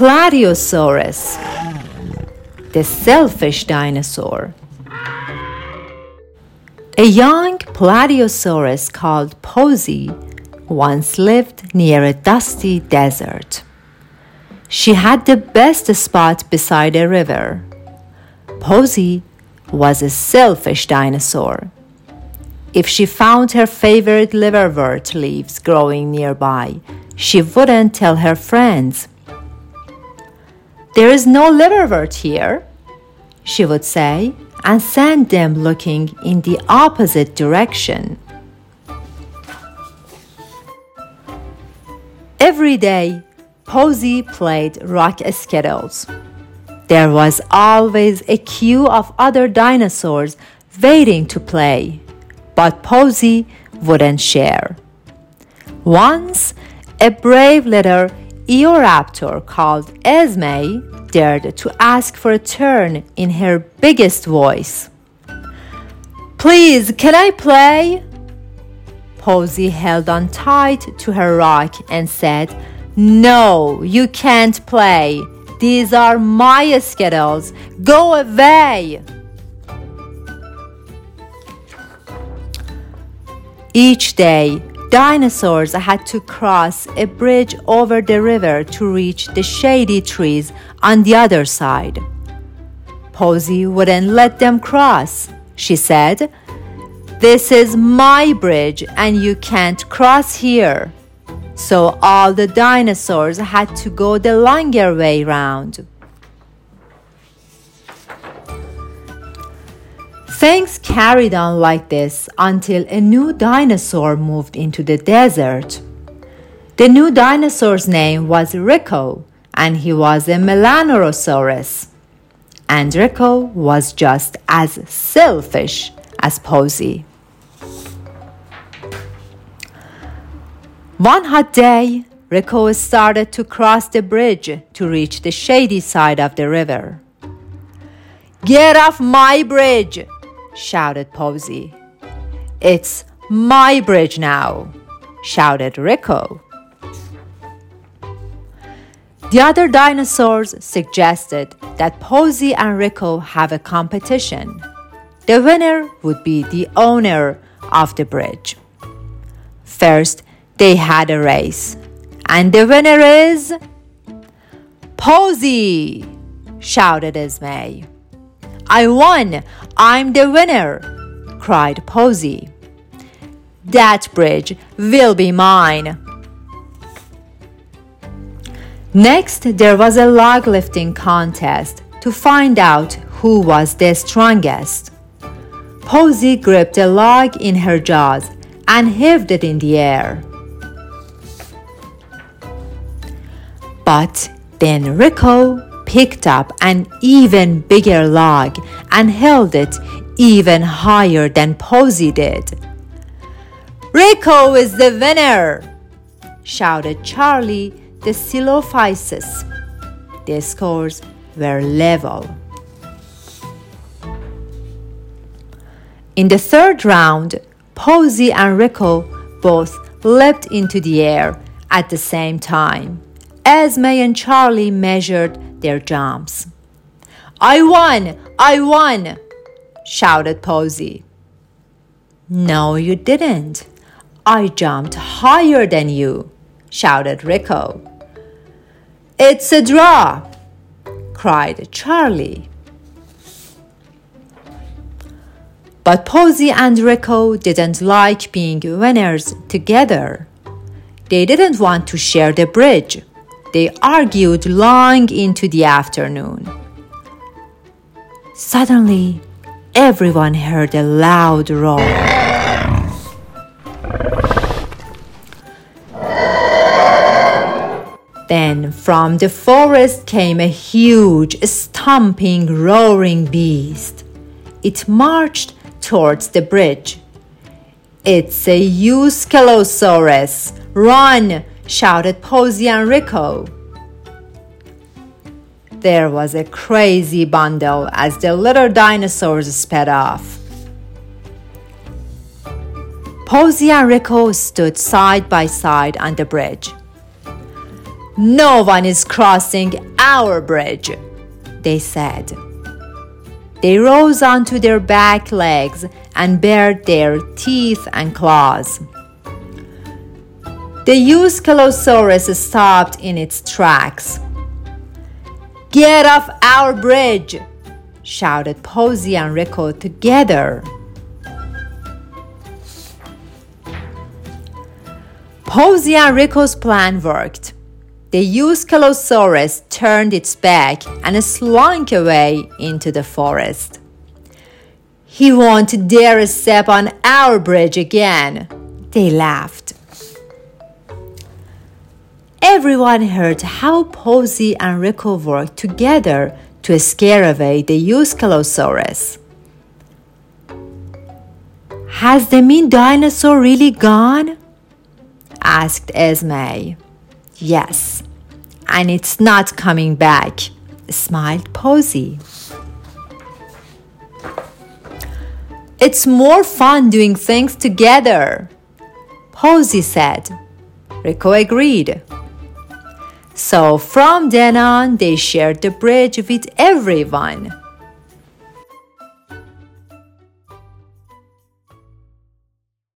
Plateosaurus, the selfish dinosaur. A young Plateosaurus called Posey once lived near a dusty desert. She had the best spot beside a river. Posey was a selfish dinosaur. If she found her favorite liverwort leaves growing nearby, she wouldn't tell her friends. "There is no liverwort here," she would say, and send them looking in the opposite direction. Every day, Posey played rock skittles. There was always a queue of other dinosaurs waiting to play, but Posey wouldn't share. Once, a brave little Eoraptor called Esme dared to ask for a turn in her biggest voice. "Please, can I play?" Posey held on tight to her rock and said, "No, you can't play. These are my skittles. Go away!" Each day, dinosaurs had to cross a bridge over the river to reach the shady trees on the other side. Posey wouldn't let them cross. She said, "This is my bridge and you can't cross here." So all the dinosaurs had to go the longer way round. Things carried on like this until a new dinosaur moved into the desert. The new dinosaur's name was Rico, and he was a Melanorosaurus. And Rico was just as selfish as Posey. One hot day, Rico started to cross the bridge to reach the shady side of the river. "Get off my bridge!" shouted Posey. "It's my bridge now," shouted Rico. The other dinosaurs suggested that Posey and Rico have a competition. The winner would be the owner of the bridge. First, they had a race, and the winner is Posey, shouted Esme. "I won! I'm the winner!" cried Posey. "That bridge will be mine." Next, there was a log lifting contest to find out who was the strongest. Posey gripped a log in her jaws and heaved it in the air. But then Rico picked up an even bigger log and held it even higher than Posey did. "Rico is the winner!" shouted Charlie the Silophysis. The scores were level. In the third round, Posey and Rico both leapt into the air at the same time. Esme and Charlie measured their jumps. "I won! I won!" shouted Posey. "No, you didn't. I jumped higher than you," shouted Rico. "It's a draw!" cried Charlie. But Posey and Rico didn't like being winners together. They didn't want to share the bridge. They argued long into the afternoon. Suddenly, everyone heard a loud roar. Then from the forest came a huge, stomping, roaring beast. It marched towards the bridge. "It's a Euskalosaurus! Run!" shouted Posey and Rico. There was a crazy bundle as the little dinosaurs sped off. Posey and Rico stood side by side on the bridge. "No one is crossing our bridge," they said. They rose onto their back legs and bared their teeth and claws. The Euskalosaurus stopped in its tracks. "Get off our bridge!" shouted Posey and Rico together. Posey and Rico's plan worked. The Euskalosaurus turned its back and slunk away into the forest. "He won't dare step on our bridge again," they laughed. Everyone heard how Posey and Rico worked together to scare away the Euskalosaurus. "Has the mean dinosaur really gone?" asked Esme. "Yes, and it's not coming back," smiled Posey. "It's more fun doing things together," Posey said. Rico agreed. So from then on, they shared the bridge with everyone.